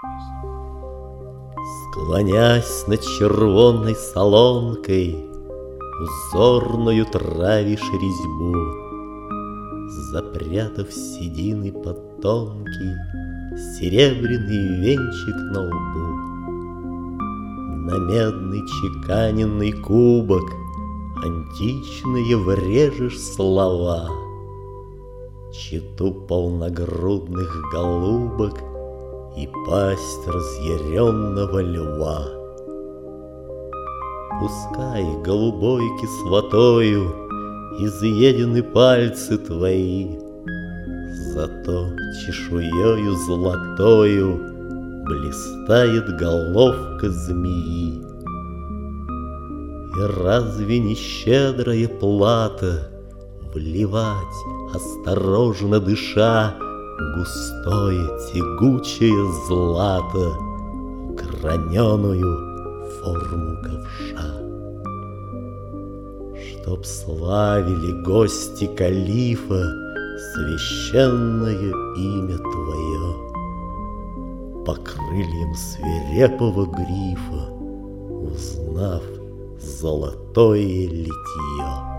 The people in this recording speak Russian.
Склонясь над червонной солонкой, узорную травишь резьбу, запрятав седины под тонкий серебряный венчик на лбу. На медный чеканенный кубок античные врежешь слова, читу полногрудных голубок и пасть разъяренного льва. Пускай голубой кислотою изъедены пальцы твои, зато чешуею золотою блистает головка змеи. И разве не щедрая плата вливать, осторожно дыша, густое тягучее злато в граненую форму ковша? Чтоб славили гости калифа священное имя твое, по крыльям свирепого грифа узнав золотое литье.